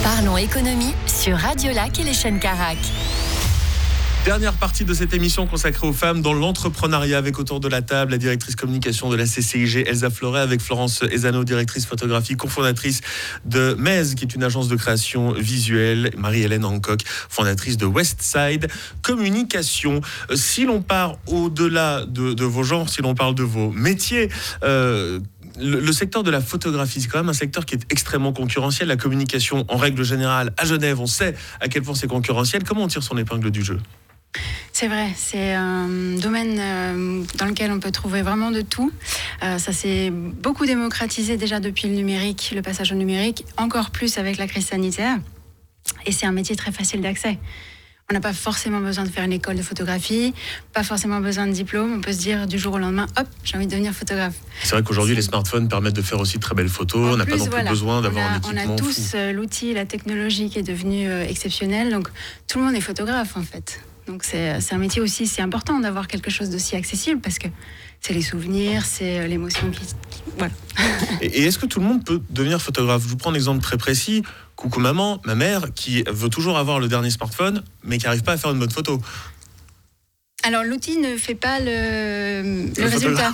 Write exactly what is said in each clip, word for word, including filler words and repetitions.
Parlons économie sur Radio Lac et les chaînes Carac. Dernière partie de cette émission consacrée aux femmes dans l'entrepreneuriat, avec autour de la table la directrice communication de la C C I G, Elsa Fleuret, avec Florence Ezano, directrice photographie, cofondatrice de M E Z, qui est une agence de création visuelle, Marie-Hélène Hancock, fondatrice de Westside Communication. Si l'on part au-delà de, de vos genres, si l'on parle de vos métiers, euh, Le, le secteur de la photographie, c'est quand même un secteur qui est extrêmement concurrentiel. La communication, en règle générale, à Genève, on sait à quel point c'est concurrentiel. Comment on tire son épingle du jeu ? C'est vrai, c'est un domaine dans lequel on peut trouver vraiment de tout. Euh, ça s'est beaucoup démocratisé déjà depuis le numérique, le passage au numérique, encore plus avec la crise sanitaire. Et c'est un métier très facile d'accès. On n'a pas forcément besoin de faire une école de photographie, pas forcément besoin de diplôme. On peut se dire du jour au lendemain, hop, j'ai envie de devenir photographe. C'est vrai qu'aujourd'hui, c'est... les smartphones permettent de faire aussi de très belles photos. En on n'a pas non plus voilà, besoin d'avoir a, un équipement. On a tous fou. l'outil, la technologie qui est devenue exceptionnelle. Donc tout le monde est photographe en fait. Donc c'est, c'est un métier aussi, c'est important d'avoir quelque chose d'aussi accessible parce que c'est les souvenirs, c'est l'émotion qui... qui voilà. Et, et est-ce que tout le monde peut devenir photographe ? Je vous prends un exemple très précis. Coucou maman, ma mère qui veut toujours avoir le dernier smartphone, mais qui n'arrive pas à faire une bonne photo. Alors l'outil ne fait pas le, le, le résultat.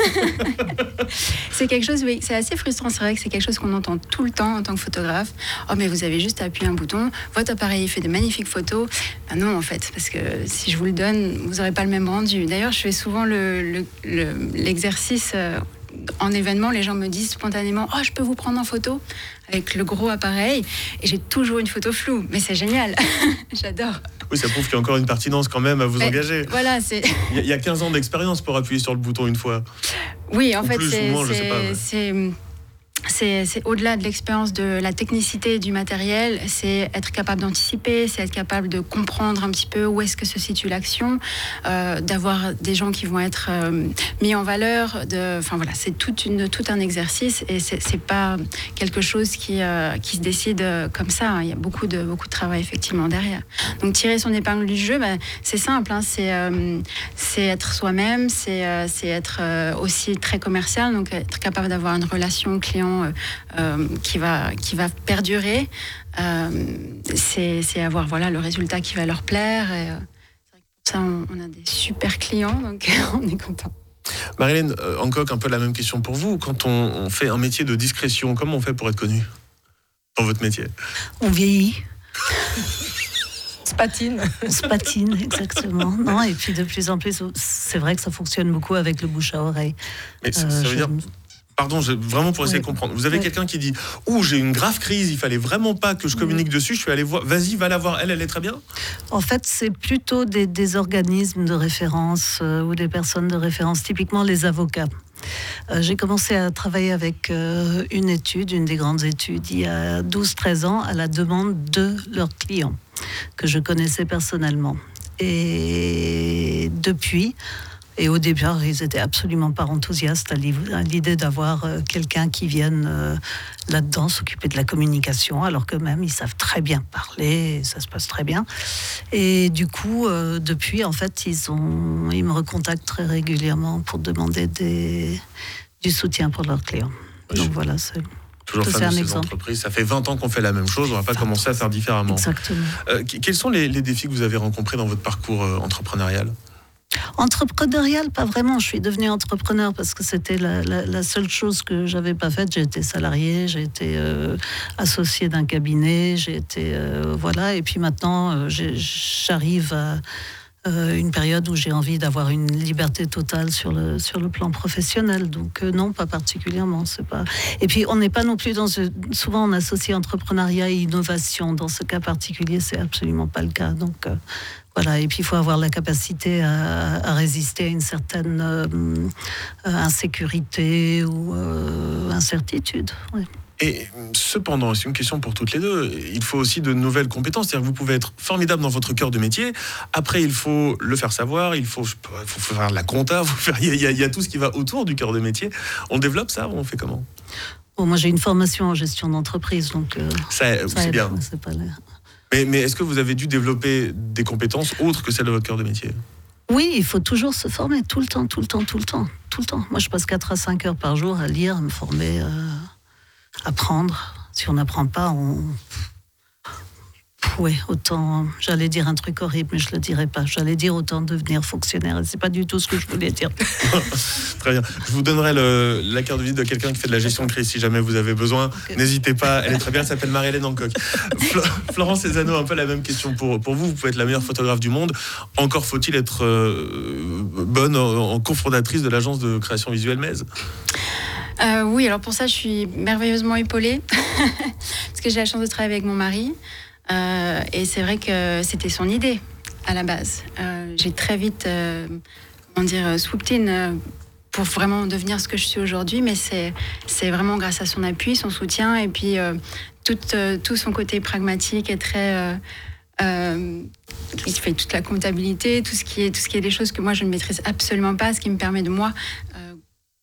C'est quelque chose, oui, c'est assez frustrant. C'est vrai que c'est quelque chose qu'on entend tout le temps en tant que photographe. Oh mais vous avez juste à appuyer un bouton, votre appareil fait de magnifiques photos. Ben non en fait, parce que si je vous le donne, vous n'aurez pas le même rendu. D'ailleurs, je fais souvent le, le, le, l'exercice. Euh, En événement, les gens me disent spontanément « Oh, je peux vous prendre en photo ?» avec le gros appareil. Et j'ai toujours une photo floue. Mais c'est génial. J'adore. Oui, ça prouve qu'il y a encore une pertinence quand même à vous Mais engager. Voilà, c'est... Il y a quinze ans d'expérience pour appuyer sur le bouton une fois. Oui, en ou fait, plus, c'est, ou moins, c'est, je sais pas, ouais. c'est... C'est, c'est au-delà de l'expérience de la technicité du matériel, c'est être capable d'anticiper, c'est être capable de comprendre un petit peu où est-ce que se situe l'action, euh, d'avoir des gens qui vont être euh, mis en valeur. De, enfin voilà, c'est toute une, tout un exercice et c'est, c'est pas quelque chose qui, euh, qui se décide comme ça. Hein. Il y a beaucoup de, beaucoup de travail effectivement derrière. Donc tirer son épingle du jeu, ben, c'est simple, hein. c'est, euh, c'est être soi-même, c'est, euh, c'est être euh, aussi très commercial, donc être capable d'avoir une relation client Euh, euh, qui va qui va perdurer. Euh, c'est c'est avoir voilà le résultat qui va leur plaire. Et, euh, c'est vrai que pour ça on, on a des super clients, donc on est content. Marie-Hélène euh, Hancock, un peu la même question pour vous. Quand on, on fait un métier de discrétion, comment on fait pour être connu dans votre métier ? On vieillit. On se patine. On se patine, exactement. Non, et puis de plus en plus, c'est vrai que ça fonctionne beaucoup avec le bouche à oreille. Mais ça, euh, ça veut je... dire... Pardon, je, vraiment pour essayer oui. de comprendre. Vous avez oui. quelqu'un qui dit « Ouh, j'ai une grave crise, il fallait vraiment pas que je communique oui. dessus, je suis allé voir, vas-y, va la voir, elle, elle est très bien ?» En fait, c'est plutôt des, des organismes de référence euh, ou des personnes de référence, typiquement les avocats. Euh, j'ai commencé à travailler avec euh, une étude, une des grandes études, il y a douze treize ans, à la demande de leurs clients, que je connaissais personnellement. Et depuis... Et au départ, ils n'étaient absolument pas enthousiastes à l'idée d'avoir quelqu'un qui vienne là-dedans s'occuper de la communication, alors que même ils savent très bien parler, et ça se passe très bien. Et du coup, euh, depuis, en fait, ils, ont, ils me recontactent très régulièrement pour demander des, du soutien pour leurs clients. Donc voilà, c'est... Toujours fan de ces entreprises. Ça fait vingt ans qu'on fait la même chose, on ne va pas commencer à faire différemment. Exactement. Euh, quels sont les, les défis que vous avez rencontrés dans votre parcours euh, entrepreneurial ? Entrepreneurial, pas vraiment. Je suis devenue entrepreneur parce que c'était la, la, la seule chose que j'avais pas faite. J'ai été salariée, j'ai été euh, associée d'un cabinet, j'ai été euh, voilà. Et puis maintenant, euh, j'arrive à euh, une période où j'ai envie d'avoir une liberté totale sur le sur le plan professionnel. Donc euh, non, pas particulièrement. C'est pas. Et puis on n'est pas non plus dans ce... souvent on associe entrepreneuriat et innovation. Dans ce cas particulier, c'est absolument pas le cas. Donc euh, Voilà, et puis il faut avoir la capacité à, à résister à une certaine euh, insécurité ou euh, incertitude. Ouais. Et cependant, c'est une question pour toutes les deux, il faut aussi de nouvelles compétences. C'est-à-dire que vous pouvez être formidable dans votre cœur de métier, après il faut le faire savoir, il faut, il faut faire la compta, il y, a, il y a tout ce qui va autour du cœur de métier. On développe ça ou on fait comment ? Bon, moi j'ai une formation en gestion d'entreprise, donc euh, ça, ça c'est aide, bien. C'est pas là. Mais, mais est-ce que vous avez dû développer des compétences autres que celles de votre cœur de métier ? Oui, il faut toujours se former, tout le temps, tout le temps, tout le temps, tout le temps. Moi, je passe quatre à cinq heures par jour à lire, à me former, à apprendre. Si on n'apprend pas, on Oui, autant, j'allais dire un truc horrible, mais je ne le dirais pas. J'allais dire autant devenir fonctionnaire. Ce n'est pas du tout ce que je voulais dire. Très bien. Je vous donnerai le, la carte de visite de quelqu'un qui fait de la gestion de crise si jamais vous avez besoin. Okay. N'hésitez pas, elle est très bien, elle s'appelle Marie-Hélène Hancock. Fl- Florence Ezano, un peu la même question pour, pour vous. Vous pouvez être la meilleure photographe du monde. Encore faut-il être euh, bonne en, en cofondatrice de l'agence de création visuelle M E S. Euh, oui, alors pour ça, je suis merveilleusement épaulée parce que j'ai la chance de travailler avec mon mari. Euh, et c'est vrai que c'était son idée à la base. Euh, j'ai très vite, euh, comment dire, swooped in euh, pour vraiment devenir ce que je suis aujourd'hui, mais c'est, c'est vraiment grâce à son appui, son soutien, et puis euh, tout, euh, tout son côté pragmatique et très... Euh, euh, il fait toute la comptabilité, tout ce qui est, tout ce qui est des choses que moi je ne maîtrise absolument pas, ce qui me permet de moi... Euh,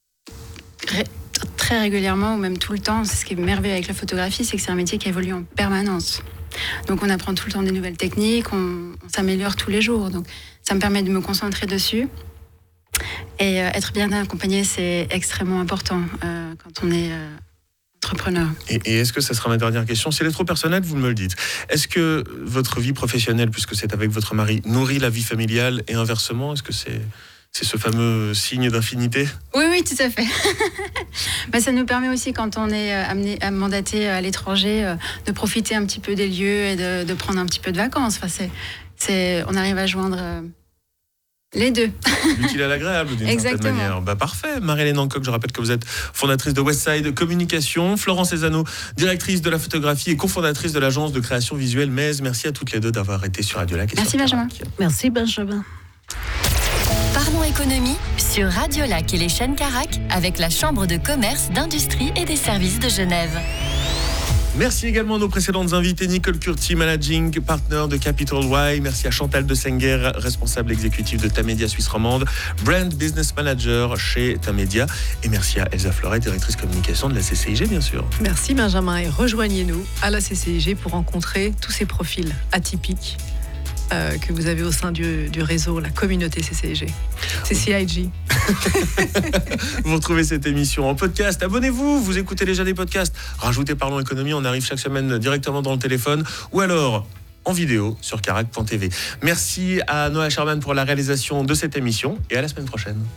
ré- très régulièrement, ou même tout le temps, c'est ce qui est merveilleux avec la photographie, c'est que c'est un métier qui évolue en permanence. Donc on apprend tout le temps des nouvelles techniques, on, on s'améliore tous les jours. Donc ça me permet de me concentrer dessus. Et euh, être bien accompagné, c'est extrêmement important euh, quand on est euh, entrepreneur. Et, et est-ce que ça sera ma dernière question ? Si elle est trop personnelle, vous me le dites. Est-ce que votre vie professionnelle, puisque c'est avec votre mari, nourrit la vie familiale et inversement ? Est-ce que c'est... C'est ce fameux signe d'infinité ? Oui, oui, tout à fait. bah, ça nous permet aussi, quand on est amené à mandater à l'étranger, de profiter un petit peu des lieux et de, de prendre un petit peu de vacances. Enfin, c'est, c'est, on arrive à joindre les deux. L'utile à l'agréable, d'une Exactement. certaine manière. Bah, parfait. Marie-Hélène Hancock, je rappelle que vous êtes fondatrice de Westside Communication. Florence Ezano, directrice de la photographie et cofondatrice de l'agence de création visuelle M E S. Merci à toutes les deux d'avoir été sur Radio Lac. Merci Benjamin. Merci Benjamin. Parlons économie sur Radio Lac et les chaînes Carac avec la Chambre de commerce, d'industrie et des services de Genève. Merci également à nos précédentes invitées, Nicole Curti, Managing Partner de Capital Y. Merci à Chantal de Senger, responsable exécutif de Tamedia Suisse Romande, Brand Business Manager chez Tamedia. Et merci à Elsa Fleuret, directrice communication de la C C I G, bien sûr. Merci Benjamin, et rejoignez-nous à la C C I G pour rencontrer tous ces profils atypiques Euh, que vous avez au sein du, du réseau, la communauté C C I G. C C I G. Vous retrouvez cette émission en podcast. Abonnez-vous, vous écoutez déjà des podcasts. Rajoutez Parlons Économie, on arrive chaque semaine directement dans le téléphone ou alors en vidéo sur carac point t v. Merci à Noah Sherman pour la réalisation de cette émission et à la semaine prochaine.